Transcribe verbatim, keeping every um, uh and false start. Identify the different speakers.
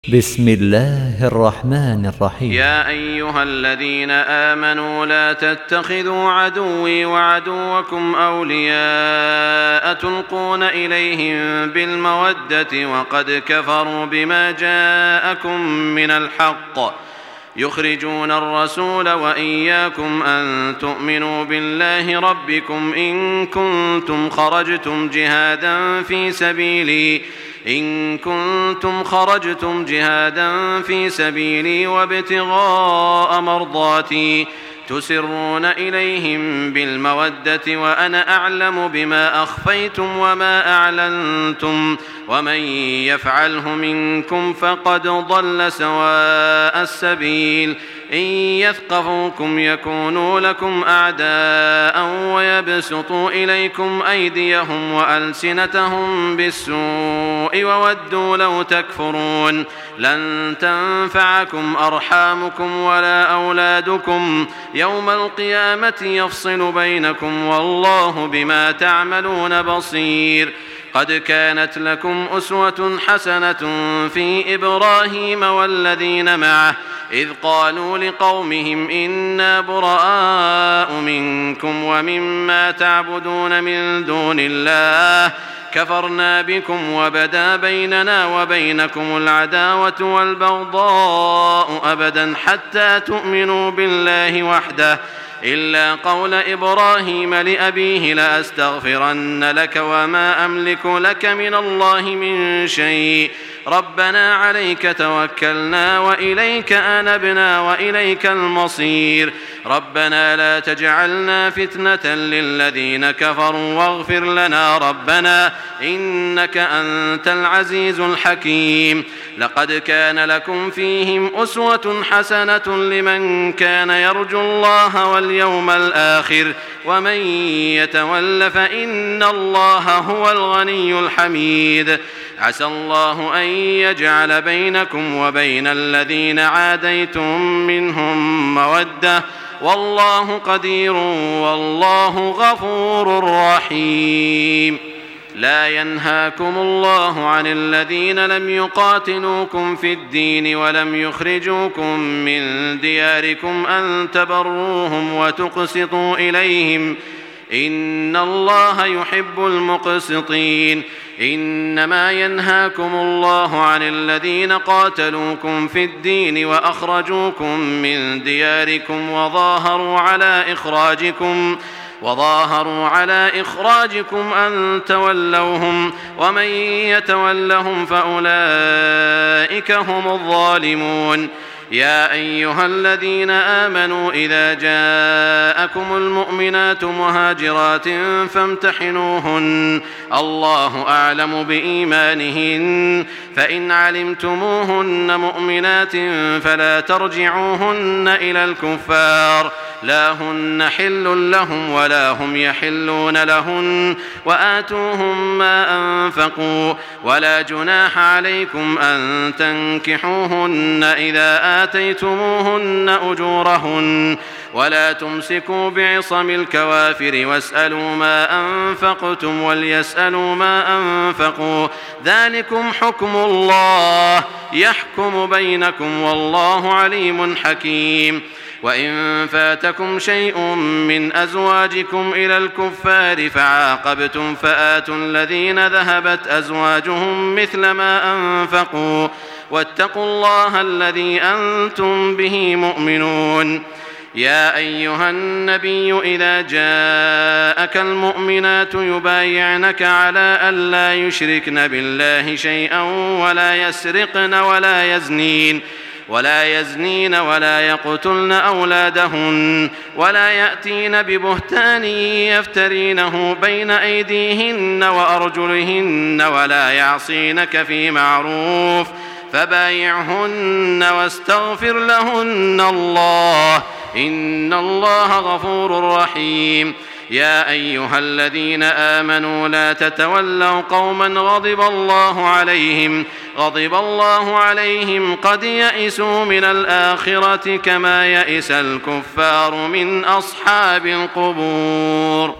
Speaker 1: بسم الله الرحمن الرحيم.
Speaker 2: يا أيها الذين آمنوا لا تتخذوا عدوي وعدوكم أولياء تلقون إليهم بالمودة وقد كفروا بما جاءكم من الحق يخرجون الرسول وإياكم أن تؤمنوا بالله ربكم إن كنتم خرجتم جهادا في سبيلي إن كنتم خرجتم جهادا في سبيلي وابتغاء مرضاتي تسرون إليهم بالمودة وأنا أعلم بما أخفيتم وما أعلنتم ومن يفعله منكم فقد ضل سواء السبيل إن يثقفوكم يكونوا لكم أعداء ويبسطوا إليكم أيديهم وألسنتهم بالسوء وودوا لو تكفرون لن تنفعكم أرحامكم ولا أولادكم يوم القيامة يفصل بينكم والله بما تعملون بصير قد كانت لكم أسوة حسنة في إبراهيم والذين معه إذ قالوا لقومهم إنا براء منكم ومما تعبدون من دون الله كفرنا بكم وبدا بيننا وبينكم العداوة والبغضاء أبدا حتى تؤمنوا بالله وحده إلا قول إبراهيم لأبيه لأستغفرن لك وما أملك لك من الله من شيء ربنا عليك توكلنا وإليك أنبنا وإليك المصير ربنا لا تجعلنا فتنة للذين كفروا واغفر لنا ربنا إنك أنت العزيز الحكيم لقد كان لكم فيهم أسوة حسنة لمن كان يرجو الله واليوم الآخر ومن يتول فإن الله هو الغني الحميد عسى الله أن يجعل بينكم وبين الذين عاديتم منهم مودة والله قدير والله غفور رحيم لا ينهاكم الله عن الذين لم يقاتلوكم في الدين ولم يخرجوكم من دياركم أن تبروهم وتقسطوا إليهم إن الله يحب المقسطين إنما ينهاكم الله عن الذين قاتلوكم في الدين وأخرجوكم من دياركم وظاهروا على إخراجكم وظاهروا على إخراجكم أن تولوهم ومن يتولهم فأولئك هم الظالمون يا أيها الذين آمنوا إذا جاءكم المؤمنات مهاجرات فامتحنوهن الله أعلم بإيمانهن فإن علمتموهن مؤمنات فلا ترجعوهن إلى الكفار لا هن حل لهم ولا هم يحلون لهن وآتوهم ما أنفقوا ولا جناح عليكم أن تنكحوهن إذا آتيتموهن أجورهن ولا تمسكوا بعصم الكوافر واسألوا ما أنفقتم وليسألوا ما أنفقوا ذلكم حكم الله يحكم بينكم والله عليم حكيم وإن فاتكم شيء من أزواجكم إلى الكفار فعاقبتم فآتوا الذين ذهبت أزواجهم مثل ما أنفقوا واتقوا الله الذي أنتم به مؤمنون يا أيها النبي إذا جاءك المؤمنات يبايعنك على أن لا يشركن بالله شيئا ولا يسرقن ولا يزنين ولا يزنين ولا يقتلن أولادهن ولا يأتين ببهتان يفترينه بين أيديهن وأرجلهن ولا يعصينك في معروف فبايعهن واستغفر لهن الله إن الله غفور رحيم يا أيها الذين آمنوا لا تتولوا قوما غضب الله عليهم غضب الله عليهم قد يئسوا من الآخرة كما يئس الكفار من أصحاب القبور.